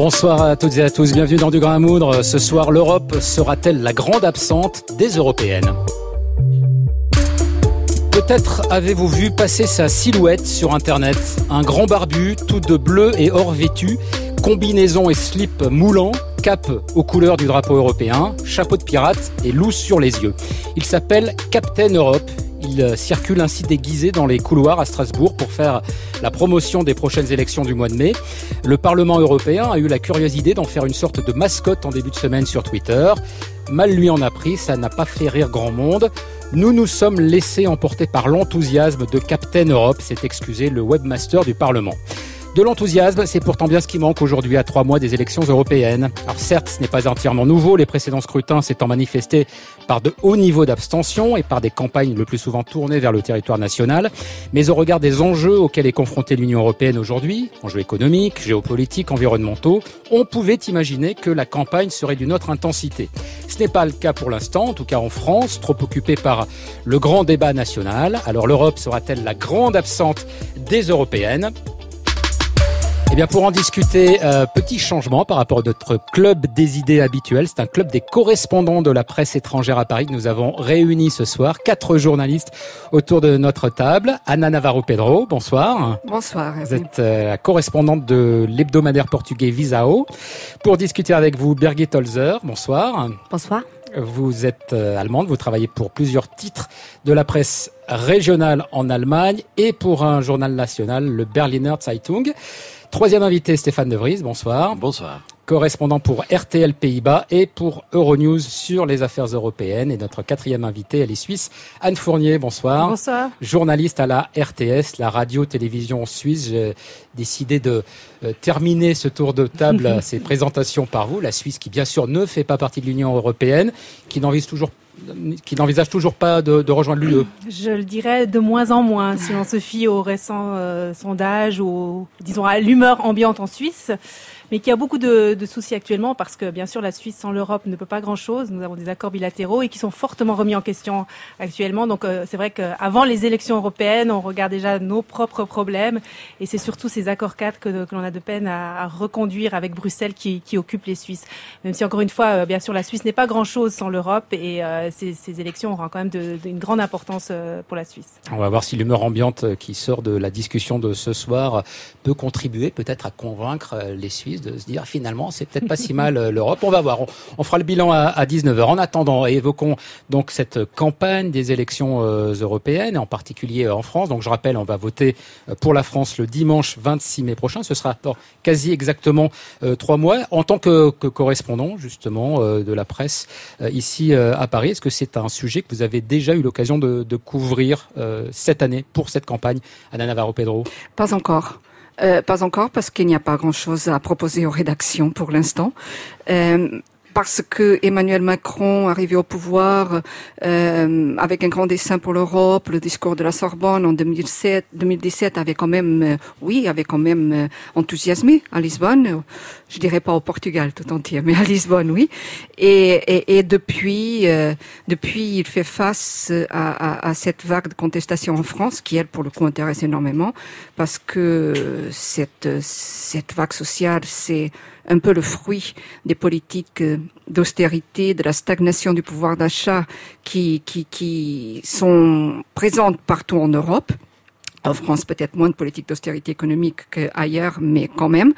Bonsoir à toutes et à tous, bienvenue dans Du Grain à Moudre. Ce soir, l'Europe sera-t-elle la grande absente des Européennes ? Peut-être avez-vous vu passer sa silhouette sur Internet. Un grand barbu, tout de bleu et or vêtu, combinaison et slip moulant, cape aux couleurs du drapeau européen, chapeau de pirate et louche sur les yeux. Il s'appelle Captain Europe. Il circule ainsi déguisé dans les couloirs à Strasbourg pour faire la promotion des prochaines élections du mois de mai. Le Parlement européen a eu la curieuse idée d'en faire une sorte de mascotte en début de semaine sur Twitter. Mal lui en a pris, ça n'a pas fait rire grand monde. Nous nous sommes laissés emporter par l'enthousiasme de Captain Europe, s'est excusé le webmaster du Parlement. De l'enthousiasme, c'est pourtant bien ce qui manque aujourd'hui à 3 mois des élections européennes. Alors certes, ce n'est pas entièrement nouveau, les précédents scrutins s'étant manifestés par de hauts niveaux d'abstention et par des campagnes le plus souvent tournées vers le territoire national. Mais au regard des enjeux auxquels est confrontée l'Union européenne aujourd'hui, enjeux économiques, géopolitiques, environnementaux, on pouvait imaginer que la campagne serait d'une autre intensité. Ce n'est pas le cas pour l'instant, en tout cas en France, trop occupée par le grand débat national. Alors l'Europe sera-t-elle la grande absente des européennes ? Eh bien, pour en discuter, petit changement par rapport à notre club des idées habituel. C'est un club des correspondants de la presse étrangère à Paris que nous avons réunis ce soir. 4 journalistes autour de notre table. Anna Navarro-Pedro, bonsoir. Bonsoir. Vous êtes la correspondante de l'hebdomadaire portugais Visao. Pour discuter avec vous, Birgit Holzer, bonsoir. Bonsoir. Vous êtes allemande, vous travaillez pour plusieurs titres de la presse régionale en Allemagne et pour un journal national, le Berliner Zeitung. Troisième invité, Stéphane De Vries, bonsoir. Bonsoir. Correspondant pour RTL Pays-Bas et pour Euronews sur les affaires européennes. Et notre quatrième invitée, elle est suisse, Anne Fournier, bonsoir. Bonsoir. Journaliste à la RTS, la radio-télévision suisse. J'ai décidé de terminer ce tour de table, ces présentations par vous. La Suisse qui, bien sûr, ne fait pas partie de l'Union européenne, qui n'envisage toujours pas de rejoindre l'UE. Je le dirais de moins en moins, si l'on se fie aux récents sondages ou, disons, à l'humeur ambiante en Suisse, mais qui a beaucoup de soucis actuellement parce que, bien sûr, la Suisse sans l'Europe ne peut pas grand-chose. Nous avons des accords bilatéraux et qui sont fortement remis en question actuellement. Donc, c'est vrai qu'avant les élections européennes, on regarde déjà nos propres problèmes et c'est surtout ces accords cadres que l'on a de peine à reconduire avec Bruxelles qui occupent les Suisses. Même si, encore une fois, bien sûr, la Suisse n'est pas grand-chose sans l'Europe et ces élections auront quand même une grande importance pour la Suisse. On va voir si l'humeur ambiante qui sort de la discussion de ce soir peut contribuer peut-être à convaincre les Suisses de se dire finalement c'est peut-être pas si mal l'Europe. On va voir, on fera le bilan à 19h. En attendant, évoquons donc cette campagne des élections européennes, en particulier en France. Donc je rappelle, on va voter pour la France le dimanche 26 mai prochain. Ce sera dans quasi exactement 3 mois. En tant que correspondant justement de la presse ici à Paris, est-ce que c'est un sujet que vous avez déjà eu l'occasion de couvrir cette année pour cette campagne, Anna Navarro-Pedro ? Pas encore. Pas encore parce qu'il n'y a pas grand-chose à proposer aux rédactions pour l'instant. Parce que Emmanuel Macron, arrivé au pouvoir avec un grand dessein pour l'Europe, le discours de la Sorbonne en 2017 avait quand même, enthousiasmé à Lisbonne. Je dirais pas au Portugal tout entier, mais à Lisbonne, oui. Et depuis, il fait face à cette vague de contestation en France, qui elle pour le coup intéresse énormément, parce que cette vague sociale, c'est un peu le fruit des politiques d'austérité, de la stagnation du pouvoir d'achat qui sont présentes partout en Europe. En France, peut-être moins de politique d'austérité économique qu'ailleurs, mais quand même.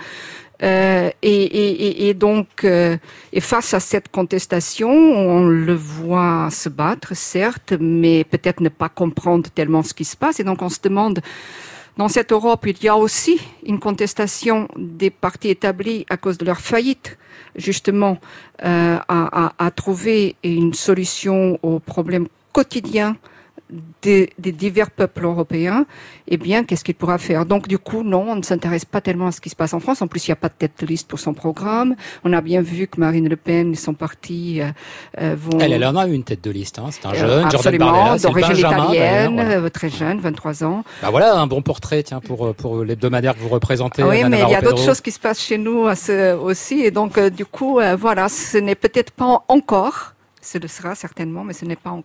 Et donc, face à cette contestation, on le voit se battre, certes, mais peut-être ne pas comprendre tellement ce qui se passe. Et donc, on se demande, dans cette Europe, il y a aussi une contestation des partis établis à cause de leur faillite, justement, à trouver une solution aux problèmes quotidiens des divers peuples européens, eh bien, qu'est-ce qu'il pourra faire? Donc, du coup, non, on ne s'intéresse pas tellement à ce qui se passe en France. En plus, il n'y a pas de tête de liste pour son programme. On a bien vu que Marine Le Pen et son parti vont... Elle en a une tête de liste, hein. C'est un jeune, Jordan Absolument, Bardella, c'est le d'origine Benjamin, italienne, voilà. très jeune, 23 ans. Bah voilà un bon portrait, tiens, pour l'hebdomadaire que vous représentez. Oui, Anna mais il y a Navarro-Pedro. d'autres choses qui se passent chez nous aussi. Et donc, du coup, voilà, ce n'est peut-être pas encore, ce le sera certainement, mais ce n'est pas encore.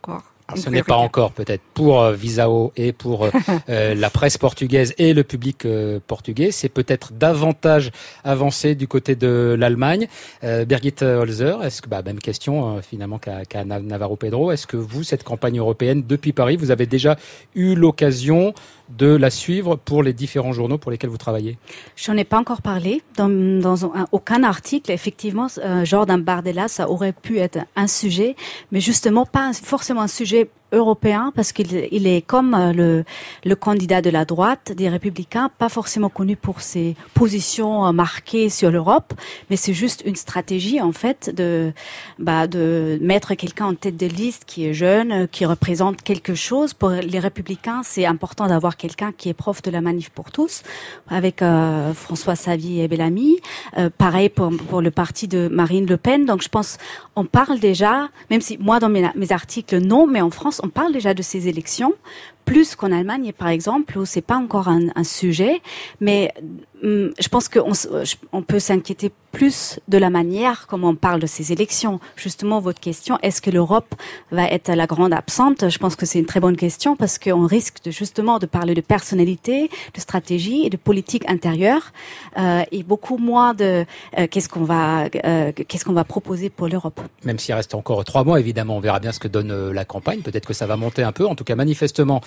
Alors, ce n'est pas encore peut-être pour Visao et pour la presse portugaise et le public portugais. C'est peut-être davantage avancé du côté de l'Allemagne. Birgit Holzer, est-ce que même question finalement qu'à Navarro Pedro. Est-ce que vous, cette campagne européenne depuis Paris, vous avez déjà eu l'occasion de la suivre pour les différents journaux pour lesquels vous travaillez? J'en ai pas encore parlé dans aucun article. Effectivement, Jordan Bardella, ça aurait pu être un sujet, mais justement pas forcément un sujet européen, parce qu'il est comme le candidat de la droite des Républicains, pas forcément connu pour ses positions marquées sur l'Europe, mais c'est juste une stratégie en fait de mettre quelqu'un en tête de liste qui est jeune, qui représente quelque chose. Pour les Républicains, c'est important d'avoir quelqu'un qui est prof de la Manif pour tous, avec François Xavier Bellamy. Pareil pour le parti de Marine Le Pen. Donc je pense on parle déjà, même si moi dans mes articles non, mais en France on parle déjà de ces élections, plus qu'en Allemagne par exemple, où c'est pas encore un sujet, mais je pense qu'on peut s'inquiéter plus de la manière comment on parle de ces élections. Justement, votre question, est-ce que l'Europe va être la grande absente? Je pense que c'est une très bonne question, parce qu'on risque justement de parler de personnalité, de stratégie et de politique intérieure, et beaucoup moins de qu'est-ce qu'on va proposer pour l'Europe. Même s'il reste encore 3 mois, évidemment, on verra bien ce que donne la campagne. Peut-être que ça va monter un peu. En tout cas, manifestement,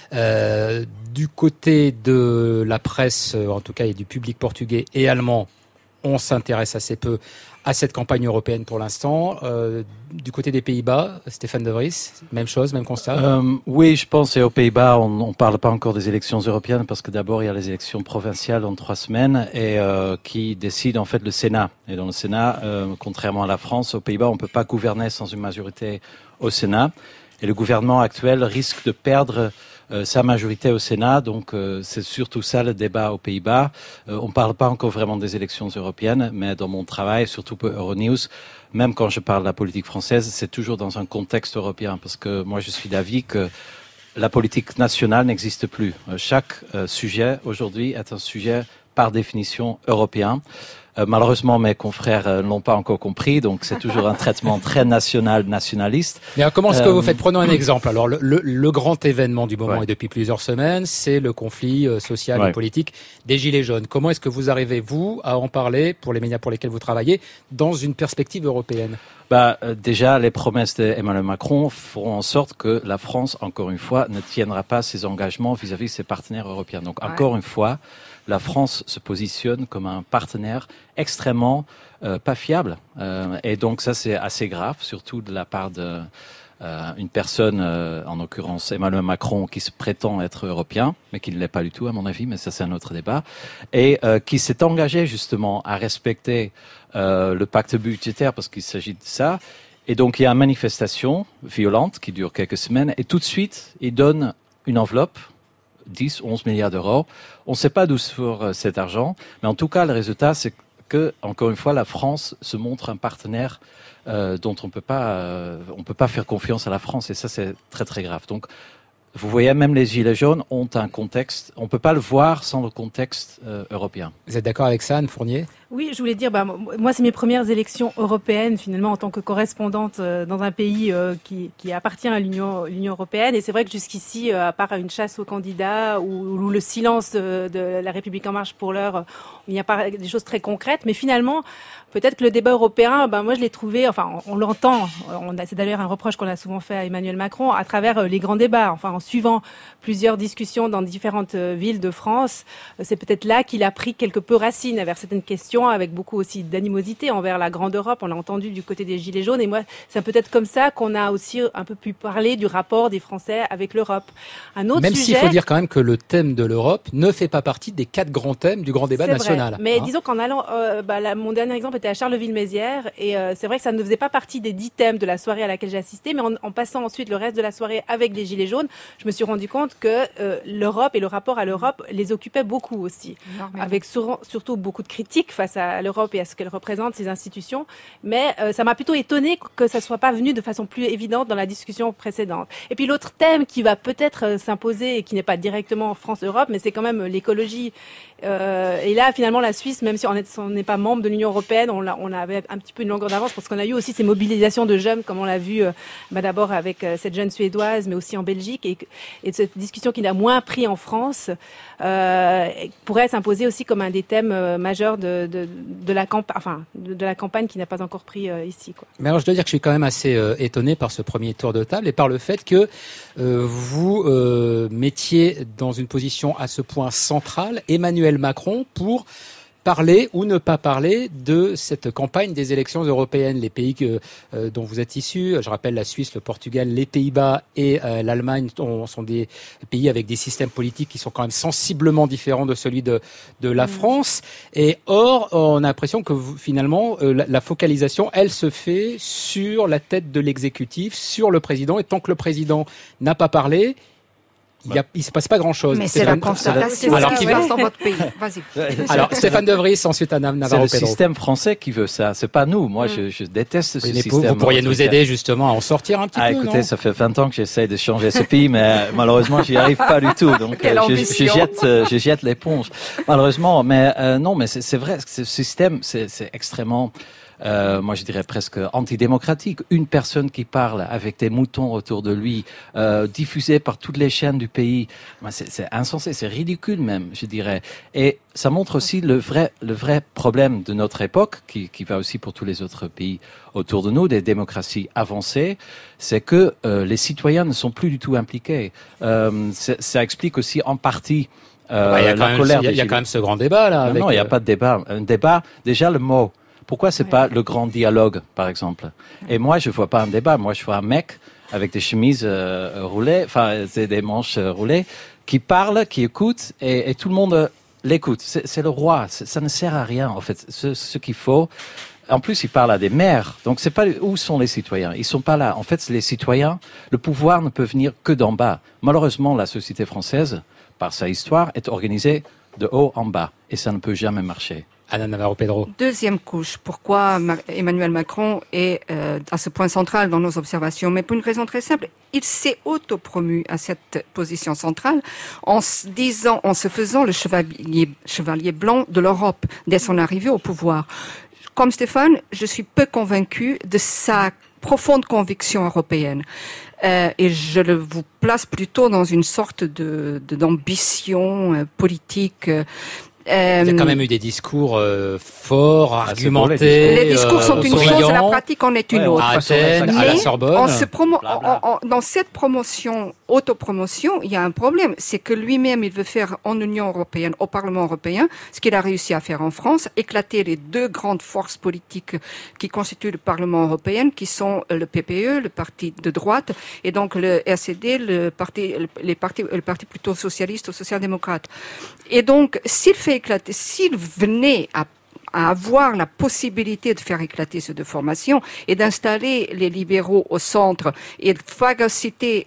du côté de la presse, en tout cas, et du public portugais et allemand, on s'intéresse assez peu à cette campagne européenne pour l'instant. Du côté des Pays-Bas, Stéphane De Vries, même chose, même constat? Oui, je pense, et aux Pays-Bas, on parle pas encore des élections européennes, parce que d'abord, il y a les élections provinciales en 3 semaines, et qui décident en fait le Sénat. Et dans le Sénat, contrairement à la France, aux Pays-Bas, on peut pas gouverner sans une majorité au Sénat. Et le gouvernement actuel risque de perdre sa majorité au Sénat, donc c'est surtout ça le débat aux Pays-Bas. On ne parle pas encore vraiment des élections européennes, mais dans mon travail, surtout pour Euronews, même quand je parle de la politique française, c'est toujours dans un contexte européen, parce que moi je suis d'avis que la politique nationale n'existe plus. Chaque sujet aujourd'hui est un sujet par définition européen. Malheureusement, mes confrères l'ont pas encore compris, donc c'est toujours un traitement très nationaliste. Mais comment est-ce que vous faites? Prenons un exemple. Alors, le grand événement du moment, et depuis plusieurs semaines, c'est le conflit social et politique des Gilets jaunes. Comment est-ce que vous arrivez, vous, à en parler pour les médias pour lesquels vous travaillez, dans une perspective européenne? Déjà, les promesses d'Emmanuel Macron feront en sorte que la France, encore une fois, ne tiendra pas ses engagements vis-à-vis de ses partenaires européens. Donc, encore une fois, la France se positionne comme un partenaire extrêmement pas fiable. Et donc, ça, c'est assez grave, surtout de la part de une personne, en l'occurrence Emmanuel Macron, qui se prétend être européen, mais qui ne l'est pas du tout, à mon avis, mais ça, c'est un autre débat, et qui s'est engagé, justement, à respecter le pacte budgétaire, parce qu'il s'agit de ça. Et donc, il y a une manifestation violente qui dure quelques semaines, et tout de suite, il donne une enveloppe, 10, 11 milliards d'euros. On ne sait pas d'où sort cet argent, mais en tout cas, le résultat, c'est que, encore une fois, la France se montre un partenaire dont on peut pas faire confiance à la France, et ça, c'est très, très grave. Donc, vous voyez, même les Gilets jaunes ont un contexte, on ne peut pas le voir sans le contexte européen. Vous êtes d'accord avec ça, Anne Fournier? Oui, je voulais dire, moi, c'est mes premières élections européennes, finalement, en tant que correspondante dans un pays qui appartient à l'Union européenne. Et c'est vrai que jusqu'ici, à part une chasse aux candidats ou le silence de la République en marche pour l'heure, il n'y a pas des choses très concrètes. Mais finalement, peut-être que le débat européen, moi, je l'ai trouvé, enfin, on l'entend. C'est d'ailleurs un reproche qu'on a souvent fait à Emmanuel Macron, à travers les grands débats. Enfin, en suivant plusieurs discussions dans différentes villes de France, c'est peut-être là qu'il a pris quelque peu racine vers certaines questions, avec beaucoup aussi d'animosité envers la grande Europe. On l'a entendu du côté des Gilets jaunes. Et moi, c'est peut-être comme ça qu'on a aussi un peu pu parler du rapport des Français avec l'Europe. Un autre Même sujet, s'il faut dire quand même que le thème de l'Europe ne fait pas partie des 4 grands thèmes du grand débat national. Vrai. Mais disons qu'en allant, mon dernier exemple était à Charleville-Mézières. Et c'est vrai que ça ne faisait pas partie des 10 thèmes de la soirée à laquelle j'ai assisté. Mais en passant ensuite le reste de la soirée avec des Gilets jaunes, je me suis rendu compte que l'Europe et le rapport à l'Europe les occupait beaucoup aussi. Avec surtout beaucoup de critiques face à l'Europe et à ce qu'elle représente, ces institutions. Mais ça m'a plutôt étonné que ça soit pas venu de façon plus évidente dans la discussion précédente. Et puis l'autre thème qui va peut-être s'imposer et qui n'est pas directement France-Europe, mais c'est quand même l'écologie. Et là, finalement, la Suisse, même si on n'est pas membre de l'Union européenne, on avait un petit peu une longueur d'avance parce qu'on a eu aussi ces mobilisations de jeunes, comme on l'a vu d'abord avec cette jeune Suédoise, mais aussi en Belgique, et cette discussion qui n'a moins pris en France pourrait s'imposer aussi comme un des thèmes majeurs de la campagne qui n'a pas encore pris ici, quoi. Mais alors je dois dire que je suis quand même assez étonné par ce premier tour de table et par le fait que vous mettiez dans une position à ce point centrale Emmanuel Macron pour parler ou ne pas parler de cette campagne des élections européennes. Les pays dont vous êtes issus, je rappelle la Suisse, le Portugal, les Pays-Bas et l'Allemagne sont des pays avec des systèmes politiques qui sont quand même sensiblement différents de celui de la France. Et or, on a l'impression que finalement, la focalisation, elle se fait sur la tête de l'exécutif, sur le président. Et tant que le président n'a pas parlé, il se passe pas grand-chose. Mais c'est la constatation. Alors, qui va dans votre pays. Vas-y. Alors, Stéphane De Vries, ensuite Anna Navarro-Pedro. C'est le système français qui veut ça. C'est pas nous. Moi, je déteste ce système. Vous pourriez nous aider justement à en sortir un petit peu. Écoutez, non ça fait 20 ans que j'essaie de changer ce pays, mais malheureusement, j'y arrive pas du tout. Donc, je jette l'éponge. Malheureusement, mais non, mais c'est vrai. Ce système, c'est extrêmement. Moi, je dirais presque antidémocratique. Une personne qui parle avec des moutons autour de lui, diffusée par toutes les chaînes du pays, c'est insensé, c'est ridicule même, je dirais. Et ça montre aussi le vrai problème de notre époque, qui va aussi pour tous les autres pays autour de nous, des démocraties avancées, c'est que les citoyens ne sont plus du tout impliqués. Ça explique aussi en partie la colère. Il y a quand même ce grand débat là. Non, il n'y a pas de débat. Un débat, déjà le mot. Pourquoi c'est pas le grand dialogue, par exemple? Et moi, je vois pas un débat. Moi, je vois un mec avec des chemises roulées, enfin, c'est des manches roulées, qui parle, qui écoute, et tout le monde l'écoute. C'est le roi. Ça ne sert à rien, en fait. Ce qu'il faut. En plus, il parle à des maires. Donc, c'est pas où sont les citoyens? Ils sont pas là. En fait, les citoyens, le pouvoir ne peut venir que d'en bas. Malheureusement, la société française, par sa histoire, est organisée de haut en bas. Et ça ne peut jamais marcher. Anna Navarro-Pedro. Deuxième couche, pourquoi Emmanuel Macron est à ce point central dans nos observations? Mais pour une raison très simple, il s'est autopromu à cette position centrale en se faisant le chevalier blanc de l'Europe dès son arrivée au pouvoir. Comme Stéphane, je suis peu convaincue de sa profonde conviction européenne. Et je vous place plutôt dans une sorte d'ambition politique. Il y a quand même eu des discours forts, argumentés. Les discours sont une chose, la pratique en est une autre. À Athènes, à la Sorbonne. Dans cette promotion, autopromotion, il y a un problème. C'est que lui-même, il veut faire en Union européenne, au Parlement européen, ce qu'il a réussi à faire en France, éclater les deux grandes forces politiques qui constituent le Parlement européen, qui sont le PPE, le parti de droite, et donc le RCD, le parti plutôt socialiste ou social-démocrate. Et donc, s'il venait à avoir la possibilité de faire éclater ces deux formations et d'installer les libéraux au centre et de phagocyter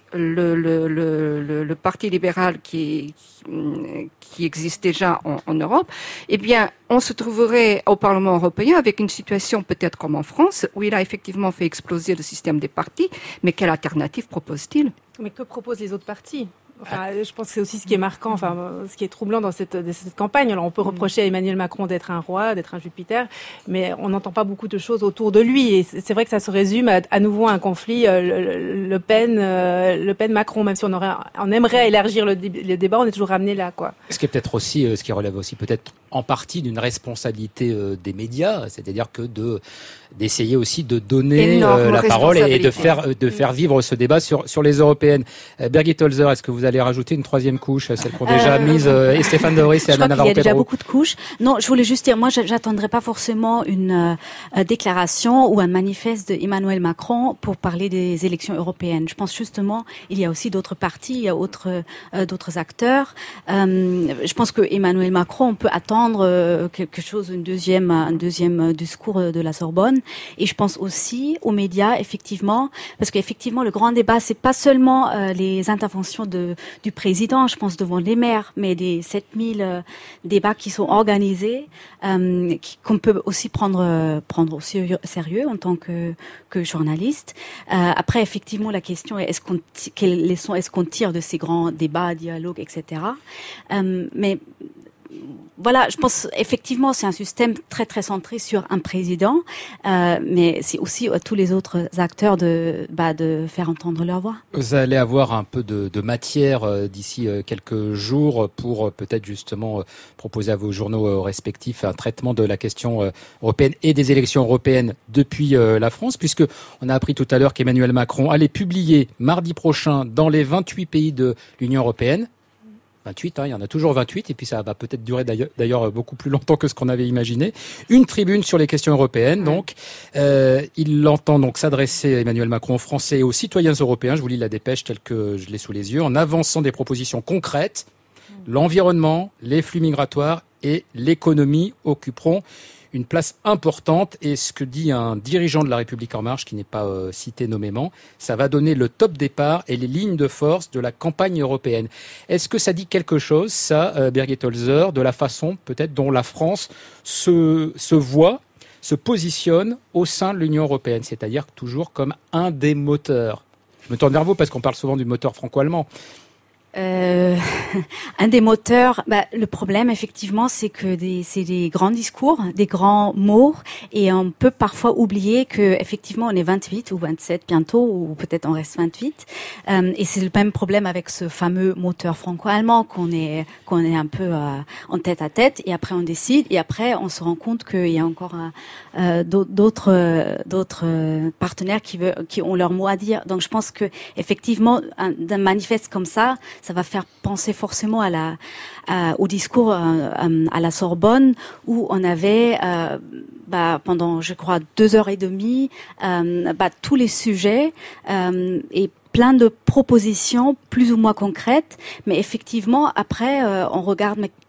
le parti libéral qui existe déjà en Europe, eh bien, on se trouverait au Parlement européen avec une situation peut-être comme en France, où il a effectivement fait exploser le système des partis, mais quelle alternative propose-t-il? Mais que proposent les autres partis? Enfin, je pense que c'est aussi ce qui est marquant, enfin, ce qui est troublant dans cette campagne. Alors, on peut reprocher à Emmanuel Macron d'être un roi, d'être un Jupiter, mais on n'entend pas beaucoup de choses autour de lui. Et c'est vrai que ça se résume à nouveau à un conflit Le Pen-Macron, même si on aimerait élargir le débat, on est toujours ramené là, quoi. Ce qui est peut-être aussi, ce qui relève aussi peut-être en partie d'une responsabilité des médias, c'est-à-dire que d'essayer aussi de donner la parole et de faire vivre ce débat sur les européennes. Birgit Holzer, est-ce que vous allez rajouter une troisième couche, celle qu'on a déjà mise, et Stéphane De Vries et Anna Navarro-Pedro? Il y a déjà beaucoup de couches. Non, je voulais juste dire, moi, j'attendrai pas forcément une déclaration ou un manifeste d'Emmanuel Macron pour parler des élections européennes. Je pense justement, il y a aussi d'autres partis, il y a d'autres acteurs. Je pense que Emmanuel Macron, on peut attendre quelque chose, un deuxième discours de la Sorbonne. Et je pense aussi aux médias, effectivement, parce qu'effectivement, le grand débat, c'est pas seulement les interventions du président, je pense, devant les maires, mais des 7000 débats qui sont organisés, qu'on peut aussi prendre au sérieux en tant que journaliste. Après, effectivement, la question est quelles leçons est-ce qu'on tire de ces grands débats, dialogues, etc. Mais voilà, je pense effectivement c'est un système très très centré sur un président, mais c'est aussi à tous les autres acteurs de faire entendre leur voix. Vous allez avoir un peu de matière d'ici quelques jours pour peut-être justement proposer à vos journaux respectifs un traitement de la question européenne et des élections européennes depuis la France, puisque on a appris tout à l'heure qu'Emmanuel Macron allait publier mardi prochain dans les 28 pays de l'Union européenne. 28, il y en a toujours 28, et puis ça va peut-être durer d'ailleurs beaucoup plus longtemps que ce qu'on avait imaginé. Une tribune sur les questions européennes, donc. Il entend donc s'adresser, Emmanuel Macron, aux Français et aux citoyens européens, je vous lis la dépêche telle que je l'ai sous les yeux, en avançant des propositions concrètes. L'environnement, les flux migratoires et l'économie occuperont une place importante, et ce que dit un dirigeant de La République En Marche, qui n'est pas cité nommément, ça va donner le top départ et les lignes de force de la campagne européenne. Est-ce que ça dit quelque chose, ça, Birgit Holzer, de la façon peut-être dont la France se voit, se positionne au sein de l'Union européenne, c'est-à-dire toujours comme un des moteurs? Je me tourne vers vous parce qu'on parle souvent du moteur franco-allemand. Un des moteurs, le problème effectivement, c'est que c'est des grands discours, des grands mots, et on peut parfois oublier que effectivement on est 28 ou 27 bientôt, ou peut-être on reste 28. Et c'est le même problème avec ce fameux moteur franco-allemand qu'on est un peu en tête à tête, et après on décide, et après on se rend compte qu'il y a encore d'autres partenaires qui ont leur mot à dire. Donc je pense que effectivement d'un manifeste comme ça va faire penser forcément au discours à la Sorbonne, où on avait pendant, je crois, 2h30 tous les sujets et plein de propositions plus ou moins concrètes. Mais effectivement, après, on regarde, mais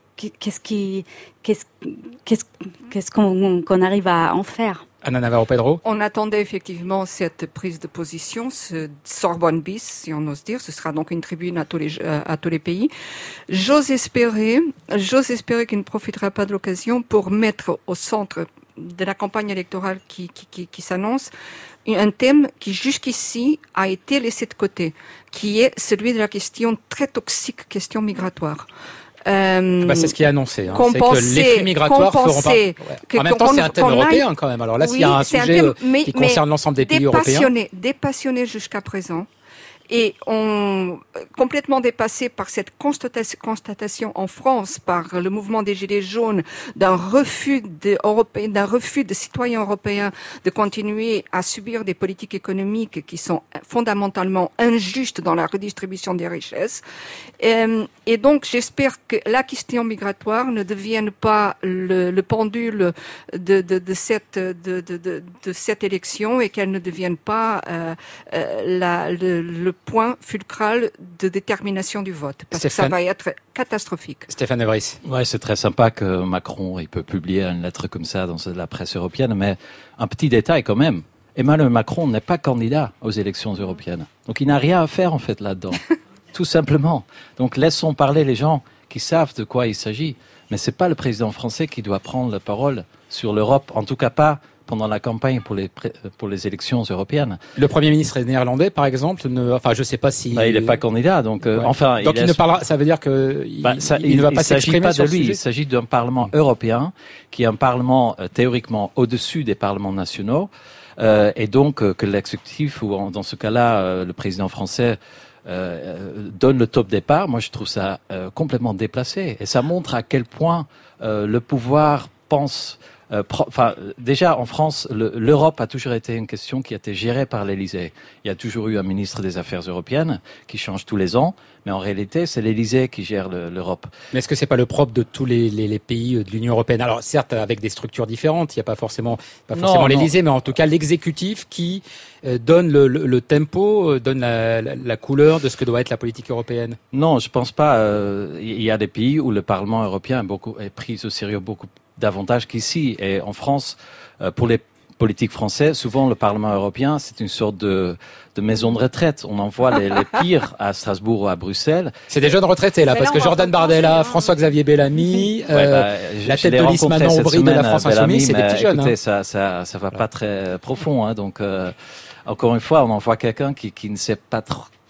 qu'est-ce qu'on arrive à en faire? Anna Navarro-Pedro. On attendait effectivement cette prise de position, ce Sorbonne bis, si on ose dire. Ce sera donc une tribune à tous les pays. J'ose espérer qu'il ne profitera pas de l'occasion pour mettre au centre de la campagne électorale qui s'annonce un thème qui jusqu'ici a été laissé de côté, qui est celui de la question très toxique, question migratoire. C'est ce qui est annoncé. C'est que les flux migratoires feront pas. En même temps, c'est un thème européen quand même. Alors là, s'il y a un sujet qui concerne l'ensemble des pays européens, dépassionné jusqu'à présent, et complètement dépassé par cette constatation en France, par le mouvement des Gilets jaunes, d'un refus de citoyens européens de continuer à subir des politiques économiques qui sont fondamentalement injustes dans la redistribution des richesses. Et donc, j'espère que la question migratoire ne devienne pas le pendule de cette élection, et qu'elle ne devienne pas le point fulcral de détermination du vote, parce que ça va être catastrophique. Stéphane Evris. Ouais, c'est très sympa que Macron il peut publier une lettre comme ça dans la presse européenne, mais un petit détail quand même. Emmanuel Macron n'est pas candidat aux élections européennes, donc il n'a rien à faire en fait là-dedans, tout simplement. Donc laissons parler les gens qui savent de quoi il s'agit, mais c'est pas le président français qui doit prendre la parole sur l'Europe, en tout cas pas pendant la campagne pour les élections européennes. Le Premier ministre néerlandais, par exemple, je sais pas si... il n'est pas candidat, donc il ne parlera. Ça veut dire que il ne va pas s'exprimer sur le sujet. Il s'agit d'un Parlement européen qui est un Parlement théoriquement au-dessus des parlements nationaux, et donc que l'exécutif, ou dans ce cas-là le président français, donne le top départ. Moi, je trouve ça complètement déplacé, et ça montre à quel point le pouvoir pense. Déjà en France, l'Europe a toujours été une question qui a été gérée par l'Élysée. Il y a toujours eu un ministre des Affaires européennes qui change tous les ans, mais en réalité, c'est l'Élysée qui gère l'Europe. Mais est-ce que c'est pas le propre de tous les pays de l'Union européenne? Alors certes, avec des structures différentes, il n'y a pas forcément l'Élysée, mais en tout cas l'exécutif qui donne le tempo, donne la couleur de ce que doit être la politique européenne. Non, je pense pas. Il y a des pays où le Parlement européen est pris au sérieux beaucoup davantage qu'ici. Et en France, pour les politiques français, souvent le Parlement européen, c'est une sorte de maison de retraite. On envoie les pires à Strasbourg ou à Bruxelles. C'est des jeunes retraités là, parce que Jordan Bardella, François-Xavier Bellamy, la tête de liste Manon Aubry de la France Insoumise, c'est des petits jeunes. Écoutez, ça va pas très profond. Donc, encore une fois, on envoie quelqu'un qui ne sait pas trop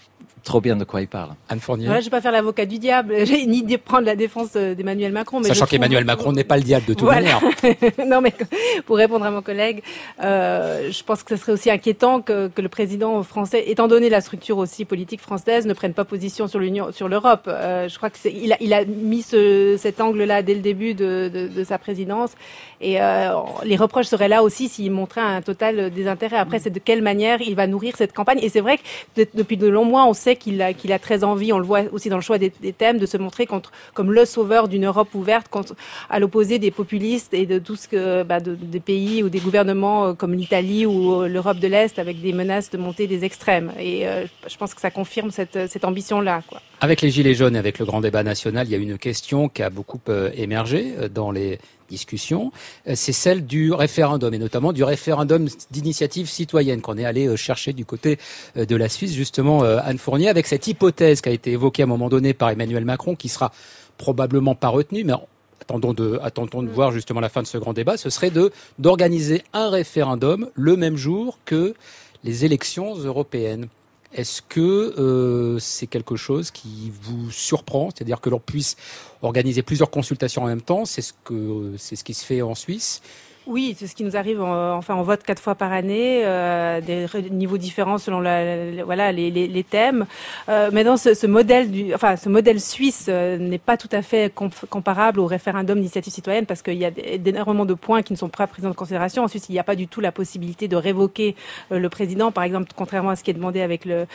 trop bien de quoi il parle. Anne Fournier. Voilà, je ne vais pas faire l'avocat du diable, ni prendre la défense d'Emmanuel Macron. Mais sachant qu'Emmanuel Macron n'est pas le diable de toute manière. Non, mais pour répondre à mon collègue, je pense que ce serait aussi inquiétant que le président français, étant donné la structure aussi politique française, ne prenne pas position sur l'Europe. Je crois qu'il a mis cet angle-là dès le début de sa présidence. Et les reproches seraient là aussi s'il montrait un total désintérêt. Après, c'est de quelle manière il va nourrir cette campagne. Et c'est vrai que depuis de longs mois, on sait qu'il a très envie, on le voit aussi dans le choix des thèmes, de se montrer comme le sauveur d'une Europe ouverte, à l'opposé des populistes et de tout ce que des pays ou des gouvernements comme l'Italie ou l'Europe de l'Est, avec des menaces de montée des extrêmes. Et je pense que ça confirme cette ambition-là, quoi. Avec les Gilets jaunes et avec le grand débat national, il y a une question qui a beaucoup émergé dans les discussions, c'est celle du référendum, et notamment du référendum d'initiative citoyenne qu'on est allé chercher du côté de la Suisse, justement, Anne Fournier, avec cette hypothèse qui a été évoquée à un moment donné par Emmanuel Macron, qui sera probablement pas retenue, mais attendons de voir justement la fin de ce grand débat, ce serait d'organiser un référendum le même jour que les élections européennes. Est-ce que c'est quelque chose qui vous surprend, c'est-à-dire que l'on puisse organiser plusieurs consultations en même temps? C'est ce qui se fait en Suisse. Oui, c'est ce qui nous arrive. On vote 4 fois par année, des niveaux différents selon les thèmes. Maintenant, ce modèle suisse n'est pas tout à fait comparable au référendum d'initiative citoyenne, parce qu'il y a énormément de points qui ne sont pas pris en considération. En Suisse, il n'y a pas du tout la possibilité de révoquer le président, par exemple, contrairement à ce qui est demandé avec le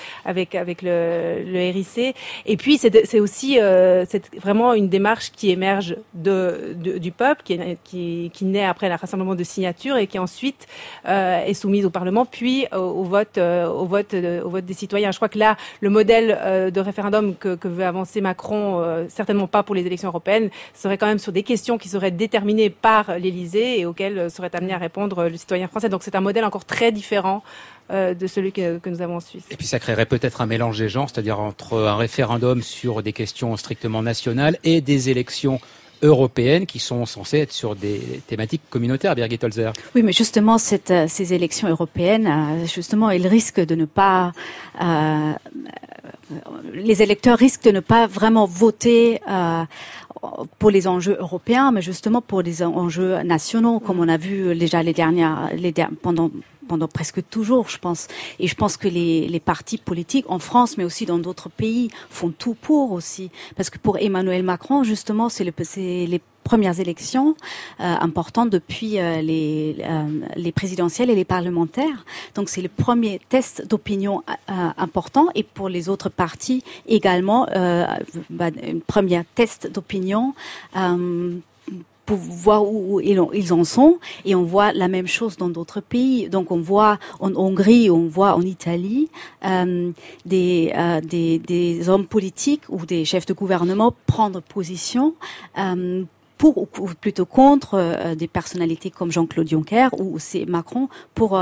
RIC. Et puis, c'est aussi c'est vraiment une démarche qui émerge du peuple, qui naît après la rassemblement de signatures et qui ensuite est soumise au Parlement, puis au vote des citoyens. Je crois que là, le modèle de référendum que veut avancer Macron, certainement pas pour les élections européennes, serait quand même sur des questions qui seraient déterminées par l'Élysée et auxquelles serait amené à répondre le citoyen français. Donc c'est un modèle encore très différent de celui que nous avons en Suisse. Et puis ça créerait peut-être un mélange des genres, c'est-à-dire entre un référendum sur des questions strictement nationales et des élections européennes qui sont censées être sur des thématiques communautaires, Birgit Holzer. Oui, mais justement, ces élections européennes, justement, elles risquent de ne pas... les électeurs risquent de ne pas vraiment voter pour les enjeux européens, mais justement pour les enjeux nationaux, comme on a vu déjà pendant presque toujours, je pense. Et je pense que les partis politiques en France, mais aussi dans d'autres pays, font tout pour aussi. Parce que pour Emmanuel Macron, justement, c'est les premières élections importantes depuis les présidentielles et les parlementaires. Donc c'est le premier test d'opinion important. Et pour les autres partis également, une première test d'opinion pour voir où ils en sont, et on voit la même chose dans d'autres pays. Donc on voit en Hongrie, on voit en Italie des hommes politiques ou des chefs de gouvernement prendre position pour ou plutôt contre des personnalités comme Jean-Claude Juncker ou c'est Macron pour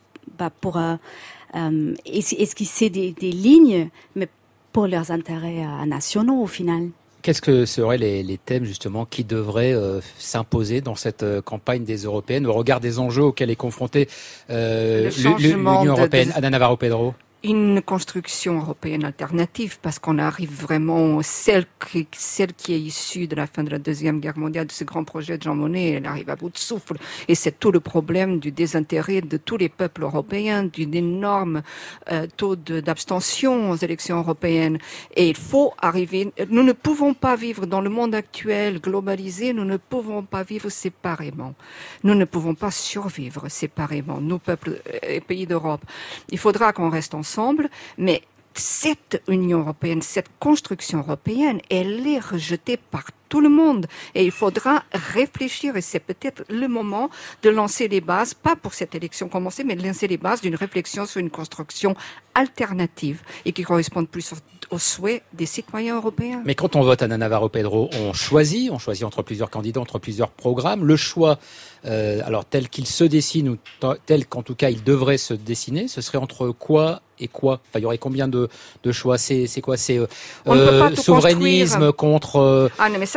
esquisser des lignes, mais pour leurs intérêts nationaux au final. Qu'est-ce que seraient les thèmes justement qui devraient s'imposer dans cette campagne des européennes au regard des enjeux auxquels est confrontée l'Union européenne? Ana Navarro-Pedro. Une construction européenne alternative, parce qu'on arrive vraiment, celle qui est issue de la fin de la Deuxième Guerre mondiale, de ce grand projet de Jean Monnet, elle arrive à bout de souffle. Et c'est tout le problème du désintérêt de tous les peuples européens, d'une énorme taux d'abstention aux élections européennes. Et il faut arriver, nous ne pouvons pas vivre dans le monde actuel globalisé, nous ne pouvons pas vivre séparément. Nous ne pouvons pas survivre séparément, nous, peuples et pays d'Europe. Il faudra qu'on reste ensemble, mais cette Union européenne, cette construction européenne, elle est rejetée par tout le monde. Et il faudra réfléchir, et c'est peut-être le moment de lancer les bases, pas pour cette élection commencée, mais de lancer les bases d'une réflexion sur une construction alternative et qui corresponde plus aux souhaits des citoyens européens. Mais quand on vote Ana Navarro-Pedro, on choisit entre plusieurs candidats, entre plusieurs programmes. Le choix, alors tel qu'il se dessine, ou tel qu'en tout cas il devrait se dessiner, ce serait entre quoi et quoi? Enfin, il y aurait combien de choix? C'est quoi? C'est souverainisme contre... Ah non, mais ça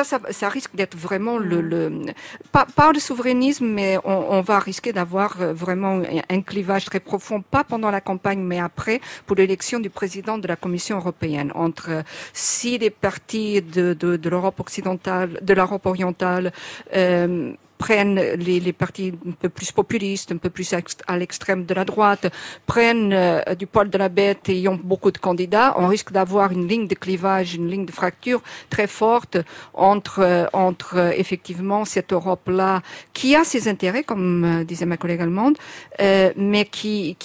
ça risque d'être vraiment pas le souverainisme, mais on va risquer d'avoir vraiment un clivage très profond, pas pendant la campagne, mais après, pour l'élection du président de la Commission européenne, entre si les partis de l'Europe occidentale, de l'Europe orientale, prennent les partis un peu plus populistes, un peu plus à l'extrême de la droite, prennent du poil de la bête et ont beaucoup de candidats, on risque d'avoir une ligne de clivage, une ligne de fracture très forte entre effectivement cette Europe-là qui a ses intérêts, comme disait ma collègue allemande, mais qui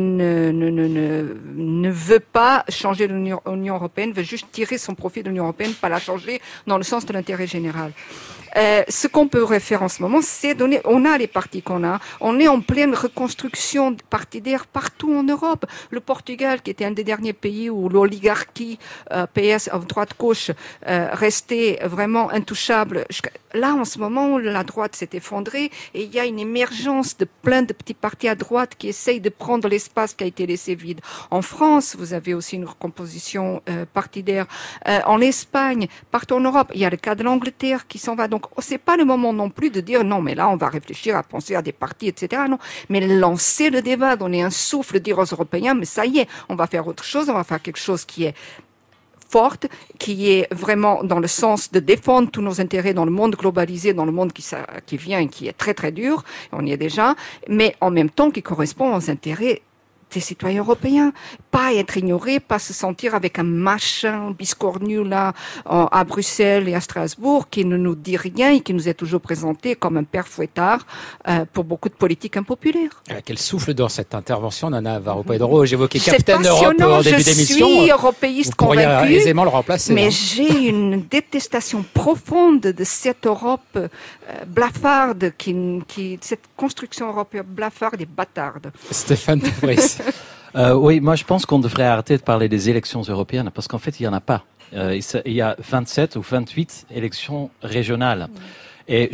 ne veut pas changer l'Union européenne, veut juste tirer son profit de l'Union européenne, pas la changer dans le sens de l'intérêt général. Ce qu'on peut faire en ce moment, c'est donner, on a les partis qu'on a, on est en pleine reconstruction partidaire partout en Europe. Le Portugal, qui était un des derniers pays où l'oligarchie PS, droite-gauche, restait vraiment intouchable. Là, en ce moment, la droite s'est effondrée et il y a une émergence de plein de petits partis à droite qui essayent de prendre l'espace qui a été laissé vide. En France, vous avez aussi une recomposition partidaire. En Espagne, partout en Europe, il y a le cas de l'Angleterre qui s'en va. Donc, c'est pas le moment non plus de dire non, mais là, on va réfléchir à penser à des partis, etc. Non, mais lancer le débat, donner un souffle, dire aux Européens, mais ça y est, on va faire autre chose, on va faire quelque chose qui est forte, qui est vraiment dans le sens de défendre tous nos intérêts dans le monde globalisé, dans le monde qui vient et qui est très très dur, on y est déjà, mais en même temps qui correspond aux intérêts des citoyens européens, pas être ignoré, pas se sentir avec un machin biscornu là à Bruxelles et à Strasbourg qui ne nous dit rien et qui nous est toujours présenté comme un père fouettard pour beaucoup de politiques impopulaires. Quel souffle dans cette intervention, Nana Varopaidoro. J'évoquais Captain Europe en début d'émission. Je suis européiste convaincue, aisément le remplacer. Mais j'ai une détestation profonde de cette Europe blafarde, cette construction européenne blafarde et bâtarde. Stéphane Tevries. Oui, moi je pense qu'on devrait arrêter de parler des élections européennes parce qu'en fait il n'y en a pas. Il y a 27 ou 28 élections régionales. Et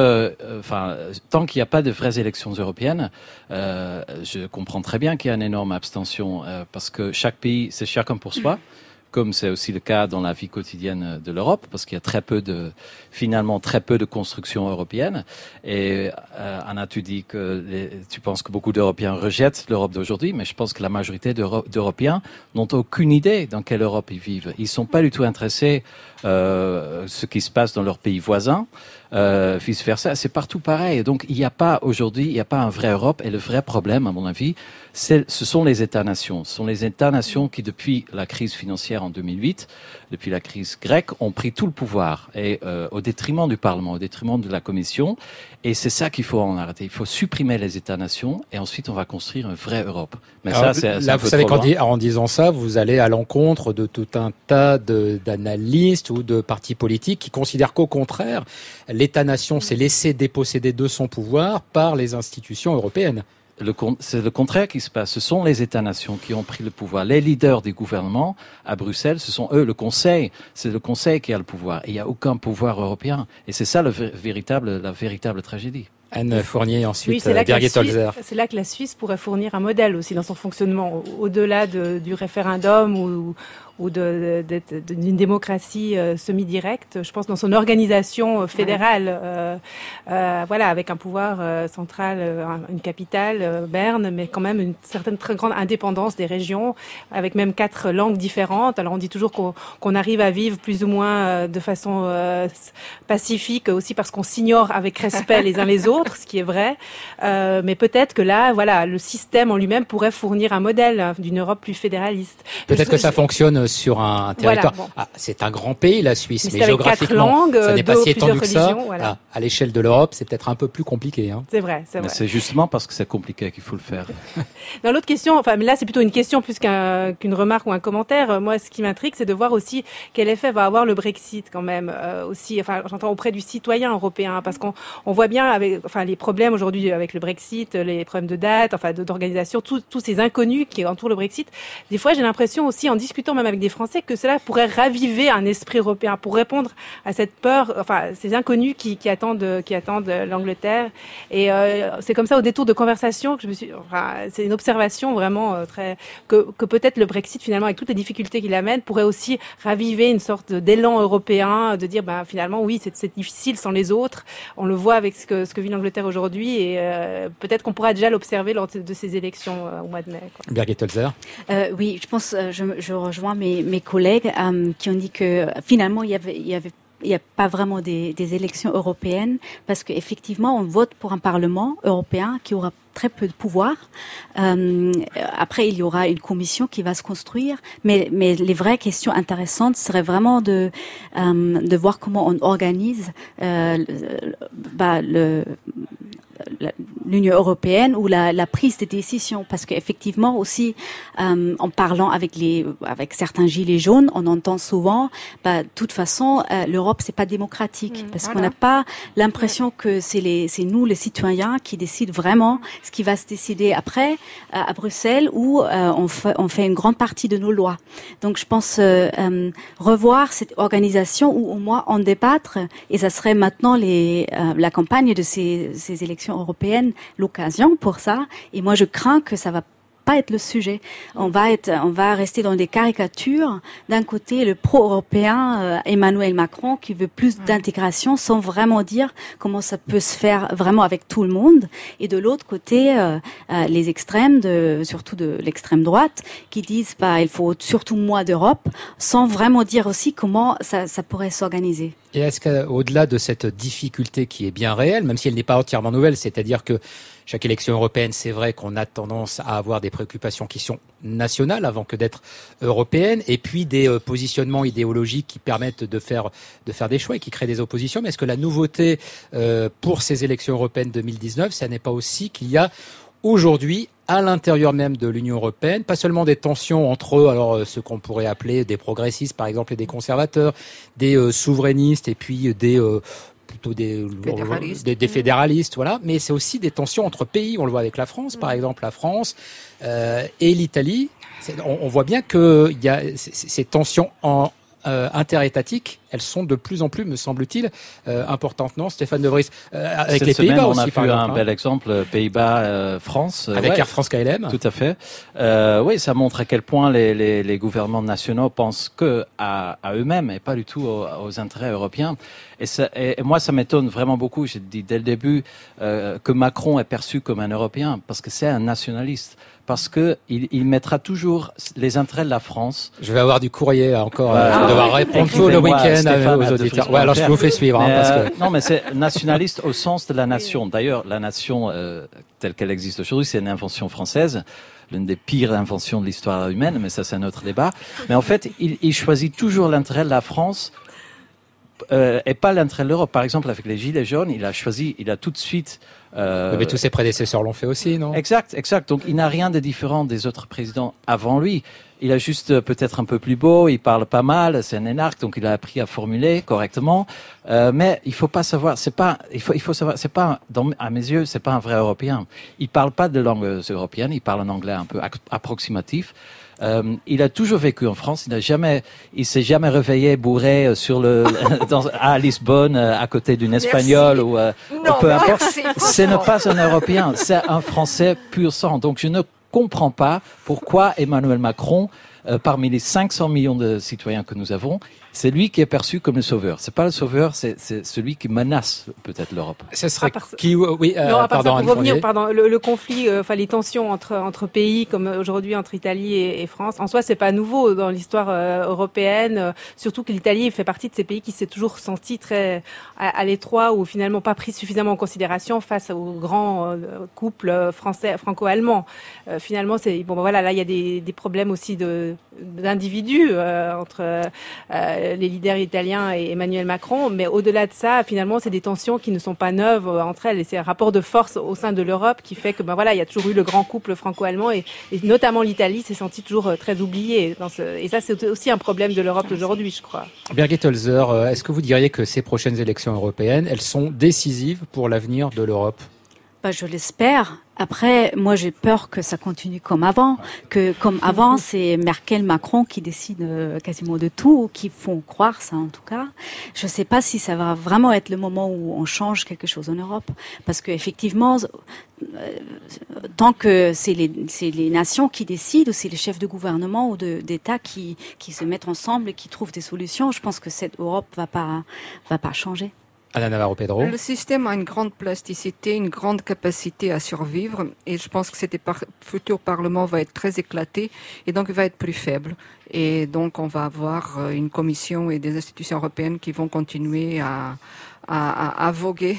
tant qu'il n'y a pas de vraies élections européennes, je comprends très bien qu'il y a une énorme abstention parce que chaque pays, c'est chacun pour soi. Comme c'est aussi le cas dans la vie quotidienne de l'Europe, parce qu'il y a très peu de construction européenne. Et Anna, tu dis tu penses que beaucoup d'Européens rejettent l'Europe d'aujourd'hui, mais je pense que la majorité d'Européens n'ont aucune idée dans quelle Europe ils vivent. Ils sont pas du tout intéressés ce qui se passe dans leurs pays voisins. Vice versa, c'est partout pareil. Donc il n'y a pas un vrai Europe. Et le vrai problème, à mon avis, ce sont les États-nations. Ce sont les États-nations qui, depuis la crise financière en 2008, depuis la crise grecque, ont pris tout le pouvoir et au détriment du Parlement, au détriment de la Commission. Et c'est ça qu'il faut en arrêter. Il faut supprimer les États-nations et ensuite on va construire une vraie Europe. Mais alors, ça, c'est là, un vous peu savez trop loin. qu'en disant ça, vous allez à l'encontre de tout un tas d'analystes ou de partis politiques qui considèrent qu'au contraire, l'État-nation s'est laissé déposséder de son pouvoir par les institutions européennes. C'est le contraire qui se passe. Ce sont les États-nations qui ont pris le pouvoir. Les leaders des gouvernements à Bruxelles, ce sont eux, le Conseil. C'est le Conseil qui a le pouvoir. Et il n'y a aucun pouvoir européen. Et c'est ça la véritable tragédie. Anne Fournier, ensuite oui, Birgit Holzer. C'est là que la Suisse pourrait fournir un modèle aussi dans son fonctionnement, au-delà du référendum ou d'une démocratie semi-directe. Je pense dans son organisation fédérale, avec un pouvoir central, une capitale, Berne, mais quand même une certaine très grande indépendance des régions, avec même 4 langues différentes. Alors on dit toujours qu'on arrive à vivre plus ou moins de façon pacifique, aussi parce qu'on s'ignore avec respect les uns les autres, ce qui est vrai. Mais peut-être que là, le système en lui-même pourrait fournir un modèle d'une Europe plus fédéraliste. Peut-être que ça fonctionne sur un territoire. Voilà, bon. C'est un grand pays, la Suisse, mais géographiquement, ça n'est pas si étendu que ça. Voilà. À l'échelle de l'Europe, c'est peut-être un peu plus compliqué. Hein. C'est vrai. Mais c'est justement parce que c'est compliqué qu'il faut le faire. Dans l'autre question, mais là c'est plutôt une question plus qu'une remarque ou un commentaire. Moi, ce qui m'intrigue, c'est de voir aussi quel effet va avoir le Brexit quand même aussi. J'entends auprès du citoyen européen, parce qu'on voit bien les problèmes aujourd'hui avec le Brexit, les problèmes de date, d'organisation, tous ces inconnus qui entourent le Brexit. Des fois, j'ai l'impression aussi, en discutant même avec avec des Français, que cela pourrait raviver un esprit européen pour répondre à cette peur, enfin ces inconnus qui attendent l'Angleterre. Et c'est comme ça au détour de conversation que c'est une observation vraiment que peut-être le Brexit finalement avec toutes les difficultés qu'il amène pourrait aussi raviver une sorte d'élan européen, de dire finalement oui c'est difficile sans les autres. On le voit avec ce que vit l'Angleterre aujourd'hui et peut-être qu'on pourra déjà l'observer lors de ces élections au mois de mai. Birgit Holzer. Oui, je pense, je rejoins mes collègues qui ont dit que finalement il y a pas vraiment des élections européennes parce qu'effectivement on vote pour un Parlement européen qui aura très peu de pouvoir. Après, il y aura une commission qui va se construire, mais les vraies questions intéressantes seraient vraiment de voir comment on organise l'Union européenne ou la prise des décisions, parce qu'effectivement aussi en parlant avec certains gilets jaunes, on entend souvent de toute façon l'Europe c'est pas démocratique parce qu'on n'a pas l'impression que c'est nous les citoyens qui décident vraiment ce qui va se décider après à Bruxelles où on fait une grande partie de nos lois. Donc je pense revoir cette organisation ou au moins en débattre, et ça serait maintenant la campagne de ces élections européennes l'occasion pour ça. Et moi je crains que ça va pas être le sujet. On va rester dans des caricatures. D'un côté, le pro-européen Emmanuel Macron qui veut plus d'intégration sans vraiment dire comment ça peut se faire vraiment avec tout le monde. Et de l'autre côté, les extrêmes, surtout de l'extrême droite, qui disent il faut surtout moins d'Europe, sans vraiment dire aussi comment ça pourrait s'organiser. Et est-ce qu'au-delà de cette difficulté qui est bien réelle, même si elle n'est pas entièrement nouvelle, c'est-à-dire que chaque élection européenne, c'est vrai qu'on a tendance à avoir des préoccupations qui sont nationales avant que d'être européennes, et puis des positionnements idéologiques qui permettent de faire des choix et qui créent des oppositions. Mais est-ce que la nouveauté pour ces élections européennes 2019, ça n'est pas aussi qu'il y a aujourd'hui, à l'intérieur même de l'Union européenne, pas seulement des tensions entre ce qu'on pourrait appeler des progressistes, par exemple, et des conservateurs, des souverainistes, et puis plutôt des fédéralistes, voilà. Mais c'est aussi des tensions entre pays. On le voit avec la France, par exemple, la France et l'Italie. On voit bien que il y a ces tensions interétatiques, elles sont de plus en plus, me semble-t-il, importantes, non, Stéphane De Vries, avec les Pays-Bas aussi, par exemple. On a vu un bel exemple, Pays-Bas, France. Avec Air France KLM. Tout à fait. Oui, ça montre à quel point les gouvernements nationaux pensent à eux-mêmes et pas du tout aux intérêts européens. Et moi, ça m'étonne vraiment beaucoup. J'ai dit dès le début que Macron est perçu comme un Européen parce que c'est un nationaliste. Parce que il mettra toujours les intérêts de la France. Je vais avoir du courrier encore. Je vais devoir répondre tout le week-end aux auditeurs. Ouais, alors je vous fais suivre. Parce que... Non, mais c'est nationaliste au sens de la nation. D'ailleurs, la nation telle qu'elle existe aujourd'hui, c'est une invention française. L'une des pires inventions de l'histoire humaine, mais ça c'est un autre débat. Mais en fait, il choisit toujours l'intérêt de la France et pas l'intérêt de l'Europe. Par exemple, avec les Gilets jaunes, il a tout de suite... Mais tous ses prédécesseurs l'ont fait aussi, non ? Exact. Donc il n'a rien de différent des autres présidents avant lui. Il a juste peut-être un peu plus beau, il parle pas mal, c'est un énarque, donc il a appris à formuler correctement. Mais il faut pas savoir, il faut savoir, c'est pas, à mes yeux, c'est pas un vrai Européen. Il parle pas de langue européenne, il parle un anglais un peu approximatif. Il a toujours vécu en France. Il s'est jamais réveillé bourré à Lisbonne, à côté d'une Espagnole ou peu importe. Ce n'est pas un Européen, c'est un Français pur sang. Donc je ne comprends pas pourquoi Emmanuel Macron, parmi les 500 millions de citoyens que nous avons, c'est lui qui est perçu comme le sauveur. C'est pas le sauveur, c'est celui qui menace peut-être l'Europe. Ce serait qui oui, pardon, pour revenir, le conflit, les tensions entre pays comme aujourd'hui entre Italie et France. En soi, c'est pas nouveau dans l'histoire européenne. Surtout que l'Italie fait partie de ces pays qui s'est toujours senti très à l'étroit ou finalement pas pris suffisamment en considération face aux grands couples franco-allemands. Finalement, là il y a des problèmes aussi d'individus entre les leaders italiens et Emmanuel Macron, mais au-delà de ça, finalement, c'est des tensions qui ne sont pas neuves entre elles, et c'est un rapport de force au sein de l'Europe qui fait que, il y a toujours eu le grand couple franco-allemand, et notamment l'Italie s'est sentie toujours très oubliée. Et ça, c'est aussi un problème de l'Europe d'aujourd'hui, je crois. Birgit Holzer, est-ce que vous diriez que ces prochaines élections européennes, elles sont décisives pour l'avenir de l'Europe ? Je l'espère. Après, moi, j'ai peur que ça continue comme avant. C'est Merkel, Macron qui décident quasiment de tout, ou qui font croire ça en tout cas. Je ne sais pas si ça va vraiment être le moment où on change quelque chose en Europe. Parce que effectivement, tant que c'est les nations qui décident, ou c'est les chefs de gouvernement ou d'État qui se mettent ensemble et qui trouvent des solutions, je pense que cette Europe va pas changer. Anna Navarro-Pedro. Le système a une grande plasticité, une grande capacité à survivre, et je pense que ce futur Parlement va être très éclaté, et donc il va être plus faible. Et donc on va avoir une commission et des institutions européennes qui vont continuer à voguer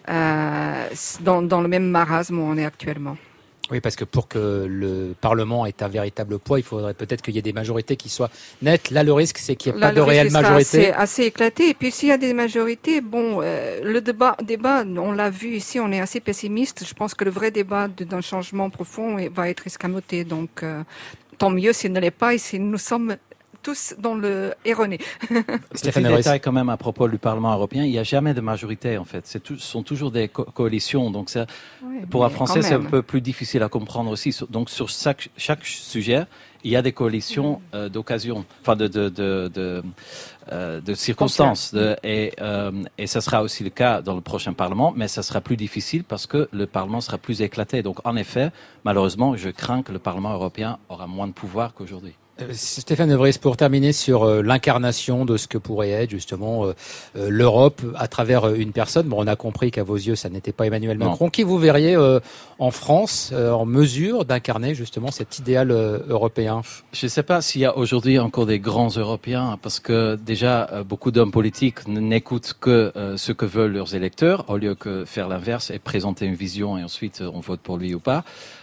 dans le même marasme où on est actuellement. Oui, parce que pour que le Parlement ait un véritable poids, il faudrait peut-être qu'il y ait des majorités qui soient nettes. Là, le risque, c'est qu'il n'y ait pas de réelle majorité. C'est assez éclaté. Et puis, s'il y a des majorités, le débat, on l'a vu ici, on est assez pessimiste. Je pense que le vrai débat d'un changement profond va être escamoté. Donc, tant mieux s'il ne l'est pas et si nous sommes tous dans le erroné. Petit détail quand même à propos du Parlement européen, il n'y a jamais de majorité en fait. Ce sont toujours des coalitions. Donc ça, pour un Français, c'est un peu plus difficile à comprendre aussi. Donc sur chaque sujet, il y a des coalitions d'occasion, enfin de circonstances. Et ça sera aussi le cas dans le prochain Parlement, mais ça sera plus difficile parce que le Parlement sera plus éclaté. Donc en effet, malheureusement, je crains que le Parlement européen aura moins de pouvoir qu'aujourd'hui. Stéphane De Vries, pour terminer sur l'incarnation de ce que pourrait être justement l'Europe à travers une personne. Bon, on a compris qu'à vos yeux, ça n'était pas Emmanuel Macron. Non. Qui vous verriez en France en mesure d'incarner justement cet idéal européen? Je ne sais pas s'il y a aujourd'hui encore des grands Européens, parce que déjà, beaucoup d'hommes politiques n'écoutent que ce que veulent leurs électeurs, au lieu que faire l'inverse et présenter une vision et ensuite on vote pour lui ou pas.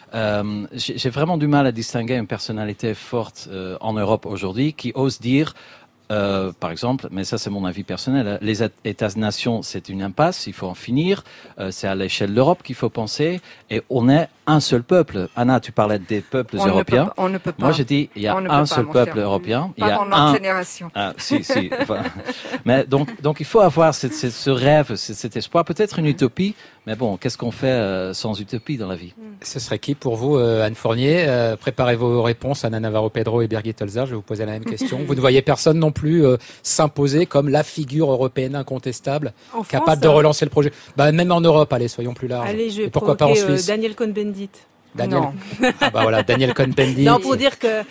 J'ai vraiment du mal à distinguer une personnalité forte en Europe aujourd'hui qui ose dire, par exemple, mais ça c'est mon avis personnel, les États-nations c'est une impasse, il faut en finir, c'est à l'échelle de l'Europe qu'il faut penser, et on est un seul peuple. Anna, tu parlais des peuples européens. On ne peut pas. Moi je dis, il y a un seul peuple européen. Pas dans notre génération. Ah, si. Enfin, mais donc il faut avoir ce rêve, cet espoir, peut-être une utopie. Mais bon, qu'est-ce qu'on fait sans utopie dans la vie? Ce serait qui pour vous, Anne Fournier? Préparez vos réponses, Anna Navarro-Pedro et Birgit Holzer. Je vais vous poser la même question. Vous ne voyez personne non plus s'imposer comme la figure européenne incontestable, capable de relancer le projet? Même en Europe, allez, soyons plus larges. Allez, je vais pourquoi pas en Suisse? Daniel Cohn-Bendit. Non. Voilà, Daniel Cohn-Bendit. Non, pour dire que,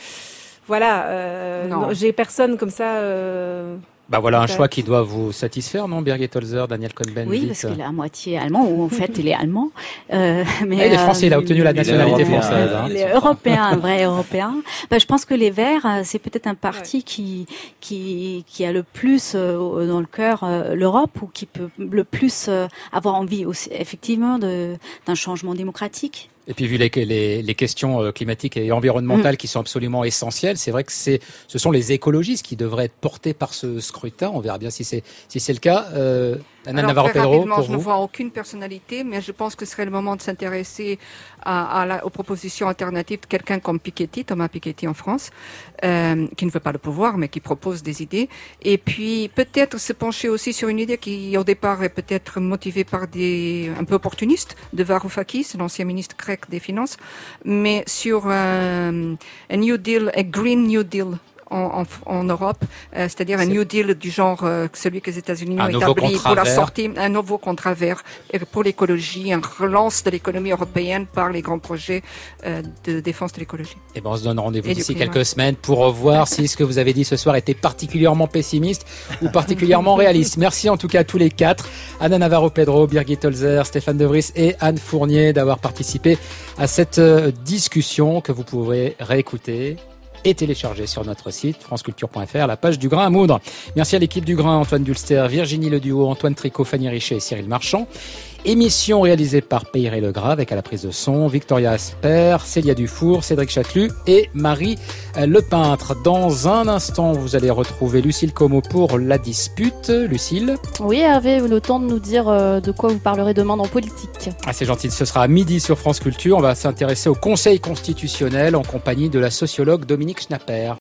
voilà, j'ai personne comme ça... Voilà un choix qui doit vous satisfaire, non, Birgit Holzer, Daniel Cohn-Bendit? Oui, parce qu'il est à moitié allemand, ou en fait il est allemand. Mais il est français, il a obtenu la nationalité française. Il est européen, un vrai européen. Je pense que les Verts, c'est peut-être un parti qui a le plus dans le cœur l'Europe, ou qui peut le plus avoir envie aussi, effectivement, d'un changement démocratique. Et puis vu les questions climatiques et environnementales qui sont absolument essentielles, c'est vrai que ce sont les écologistes qui devraient être portés par ce scrutin. On verra bien si c'est le cas. Anna Navarro-Pedro, pour je ne vois aucune personnalité, mais je pense que ce serait le moment de s'intéresser aux propositions alternatives de quelqu'un comme Piketty, Thomas Piketty en France, qui ne veut pas le pouvoir, mais qui propose des idées. Et puis peut-être se pencher aussi sur une idée qui au départ est peut-être motivée par un peu opportunistes, de Varoufakis, l'ancien ministre grec des Finances, mais sur un New Deal, un Green New Deal en Europe, c'est-à-dire un New Deal du genre celui que les États-Unis ont établi pour la sortie, un nouveau contrat vert pour l'écologie, une relance de l'économie européenne par les grands projets de défense de l'écologie. Et on se donne rendez-vous d'ici quelques semaines pour revoir si ce que vous avez dit ce soir était particulièrement pessimiste ou particulièrement réaliste. Merci en tout cas à tous les quatre, Anna Navarro-Pedro, Birgit Holzer, Stéphane De Vries et Anne Fournier, d'avoir participé à cette discussion que vous pourrez réécouter et télécharger sur notre site franceculture.fr, la page du Grain à moudre. Merci à l'équipe du Grain, Antoine Dulster, Virginie Leduo, Antoine Tricot, Fanny Richet et Cyril Marchand. Émission réalisée par Peyre Legras avec à la prise de son Victoria Asper, Célia Dufour, Cédric Châtelu et Marie Lepeintre. Dans un instant, vous allez retrouver Lucille Como pour la dispute. Lucille? Oui, Hervé, le temps de nous dire de quoi vous parlerez demain dans Politique. C'est gentil, ce sera à midi sur France Culture. On va s'intéresser au Conseil constitutionnel en compagnie de la sociologue Dominique Schnapper.